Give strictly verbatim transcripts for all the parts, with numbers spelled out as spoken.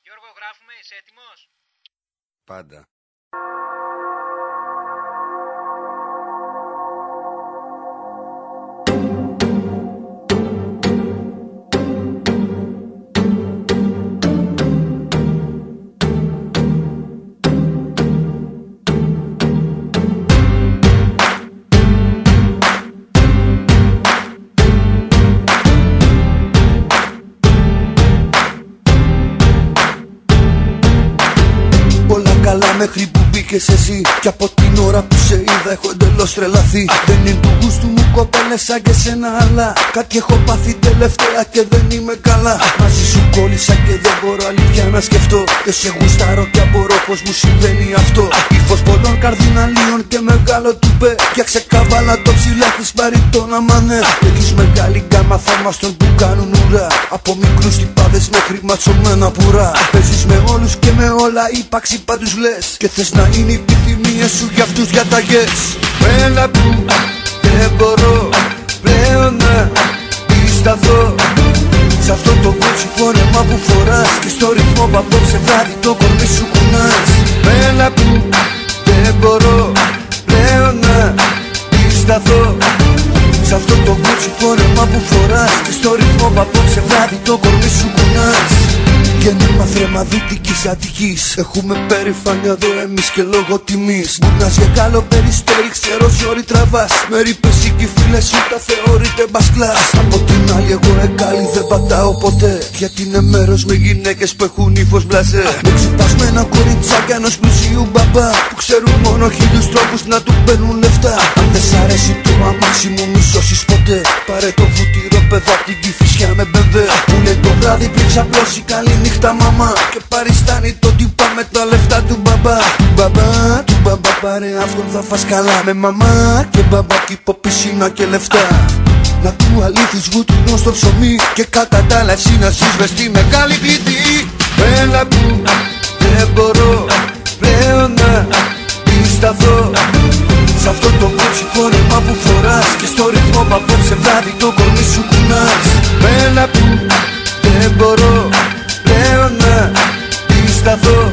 Γιώργο, γράφουμε, είσαι έτοιμος? Πάντα. Καλά μέχρι που μπήκες εσύ. Κι από την ώρα που σε είδα έχω εντελώς τρελαθεί. Δεν είναι του γούστου μου κοπέλες σαν και σένα, αλλά κάτι έχω πάθει τελευταία και δεν είμαι καλά. Μαζί σου κόλλησα και δεν μπορώ αλήθεια να σκεφτώ. Και σε γουστάρω και απορώ πως μου συμβαίνει αυτό. Ύφος πολλών καρδιναλίων και μεγάλο τουπέ. Φτιάξε καβάλα το ψηλά της μπαριτόνα μανέ. Έχεις μεγάλη γκάμα θαυμαστών που κάνουν ουρά. Από μικρούς τυπάδες μέχρι ματσωμένα πουρά. Παίζεις με όλους και με όλα, ύπαρξη πάντους λες. Και θες να είναι η επιθυμία σου για αυτούς διαταγές. Μένα που δεν μπορώ πλέον να πισταθώ σ' αυτό το κότσι φόρεμα που φοράς. Και στο ρυθμό που απόψε βράδυ το κορμί σου κουνάς. Μένα που δεν μπορώ πλέον να πισταθώ σ' αυτό το κότσι φόρεμα που φοράς. Και στο ρυθμό που απόψε βράδυ το κορμί σου κουνάς. Γέννημα θρεμαδίτικης Αττικής. Έχουμε περηφάνεια εδώ εμείς και λόγω τιμής. Μπουνάς για καλό περιστέρι, ξέρω ζόρι τραβάς. Με ρήπες ή κι φίλες σου τα θεωρείτε μπασκλάς. Από την άλλη εγώ εγκάλι δεν πατάω ποτέ. Γιατί είναι μέρος με γυναίκες που έχουν ύφος μπλαζέ. Με ξυπασμένα κοριτσάκια ενός πλουσίου μπαμπά που ξέρουν μόνο χίλιους τρόπους να του παίρνουν λεφτά. Αν δεν σ' αρέσει το αμάξι μου μη σώσεις ποτέ. Πάρε το βουτυρό παιδά απ' την Κηφισιά με μπεμβέ. Που λέει το βράδυ πριν ξαπλώσει καλή νύχτα μαμά. Και παριστάνει το τύπα με τα λεφτά του μπαμπά. Του μπαμπά, του μπαμπά πάρε αυτόν θα φας καλά. Με μαμά και μπαμπά κήπο πισίνα και λεφτά. Να του αλήθεις βούτυνο στο ψωμί. Και κατά τα άλλα εσύ να ζεις μες στη μεγάλη πλήτη. Μένα που δεν μπορώ πλέον να πισταθώ σ' αυτό το κότσι φόρεμα που φοράς. Και στο ρυθμό που απόψε βράδυ το κορμί σου κουνάς. Μένα που δεν μπορώ πλέον να πισταθώ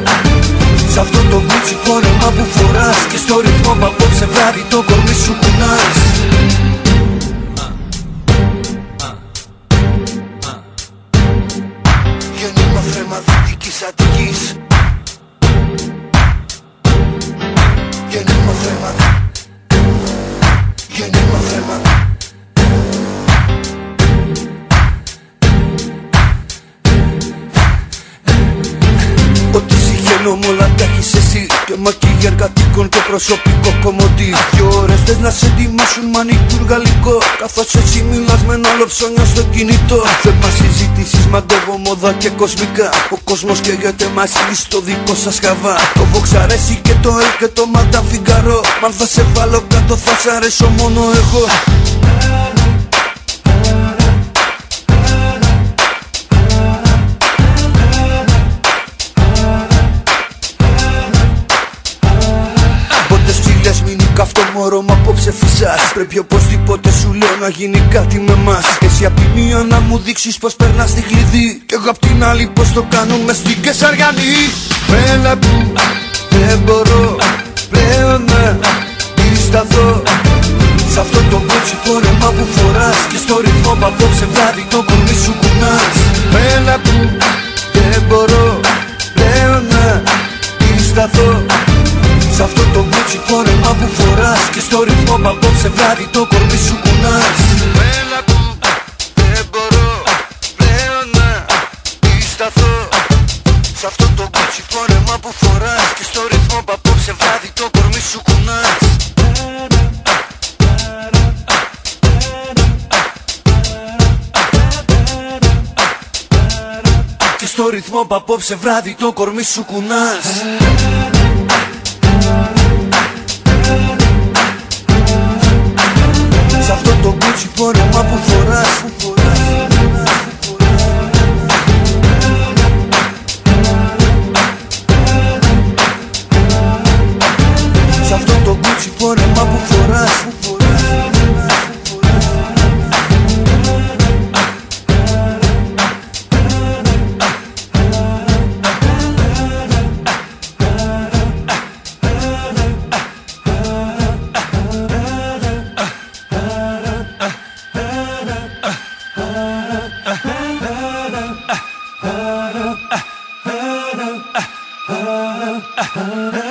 σ' αυτό το κότσι φόρεμα που φοράς. Και στο ρυθμό που απόψε βράδυ το κορμί σου κουνάς. Γέννημα θρεμαδίτικης Αττικής. Γέννημα θρεμαδίτικης. Γέννημα θρεμαδίτικης. Ό,τι συγχαίνω μ' όλα τα έχεις εσύ. Και μακίγια εργατικών και προσωπικό κομμωτή. Δυο ώρες θες να σε ετοιμάσουν μανικούρ γαλλικό. Καθώς έτσι μιλάς με ένα άλλο ψώνιο στο κινητό. Θέμα συζητήσεις μαντεύω μόδα και κοσμικά. Ο κόσμος καίγεται μαζί στο δικό σας χαβά. Το Vox αρέσει και το Ελ και το Madame Figaro. Μ' αν θα σε βάλω κάτω θα σ' αρέσω μόνο εγώ. Αυτό μωρό μ' απόψε φυσάς. Πρέπει οπωσδήποτε σου λέω να γίνει κάτι με μας. Εσύ απ' τη μία να μου δείξεις πως περνάς τη κλειδί. Κι εγώ απ' την άλλη πως το κάνω μες στην Κεσαριανή. Μένα που δεν μπορώ πλέον να πισταθώ σ' αυτό το κότσι φόρεμα που φοράς. Και στο ρυθμό που απόψε βράδυ το κορμί σου κουνάς. Μένα που δεν μπορώ πλέον να πισταθώ σ' αυτό το κότσι φόρεμα που φοράς. Και στο ρυθμό που απόψε βράδυ το κορμί σου κουνάς. Μένα που δεν μπορώ πλέον να πισταθώ σ' αυτό το κότσι φόρεμα που φοράς. Και στο ρυθμό που απόψε βράδυ το κορμί σου κουνάς. Και στο ρυθμό που απόψε βράδυ το κορμί σου κουνάς. Σ' αυτό το κότσι φόρεμα που φοράς. Σ' αυτό το κότσι φόρεμα που φοράς. ah, ah, ah.